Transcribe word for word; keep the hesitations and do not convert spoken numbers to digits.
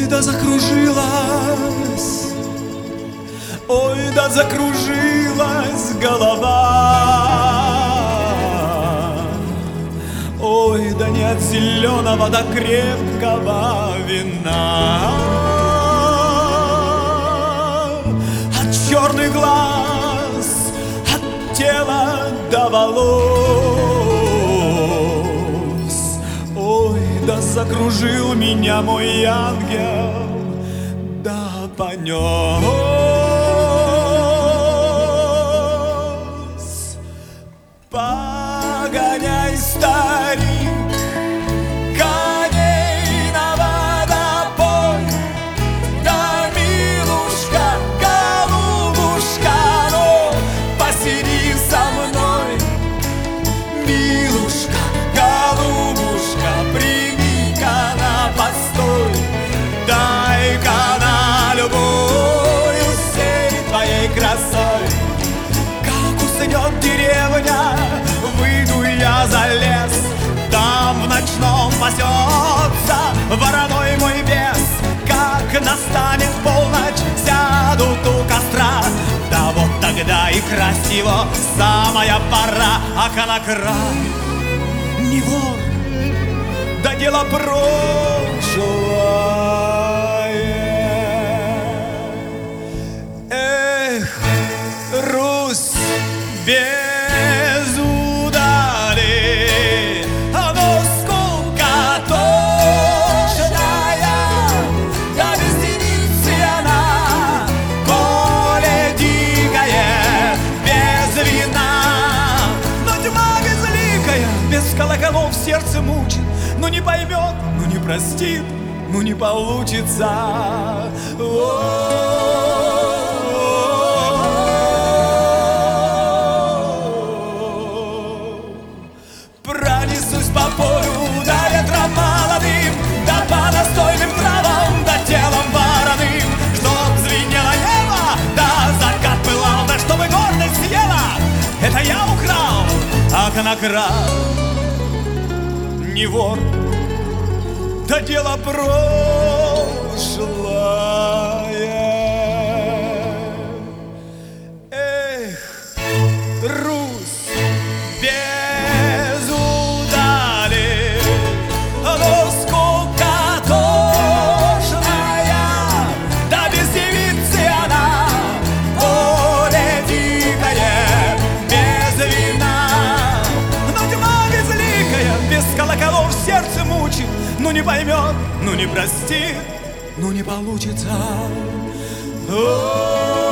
Ой, да закружилась, ой, да закружилась голова. Ой, да не от зеленого, да крепкого вина, от черных глаз, от тела до волос. Ой, да закружил меня мой ангел, да понес. Погоняй, старик, коней на водопой, да, милушка, голубушка, ну, посиди со мной. Милушка, голубушка, прими-ка на постой, дай-ка на любую всей твоей красой. Как уснет деревня, выйду я за лес, там в ночном пасется вороной мой бес. Как настанет полночь, сядут у костра, да вот тогда и красть его самая пора. А конокрад не вор, да дело прошлое. Эх, Русь без удали, но сколько тошная, да без девицы она, поле дикое, без вина. Но тьма безликая, без колоколов сердце мучит, ну не поймет, ну не простит, ну не получится. Пронесусь по полю, да ветром молодым, да по настойным травам, да телом вороным, чтоб звенело небо, да закат пылал, да чтобы гордость съела. Это я украл, а конокрад не вор, да дело прошлое. Эх, Русь без удали, но сколько тошная, да без девицы она, поле дикое, без вина. Но тьма безликая, без колоколов сердце мучит, ну не поймет, ну не простит, ну не получится. О-о-о.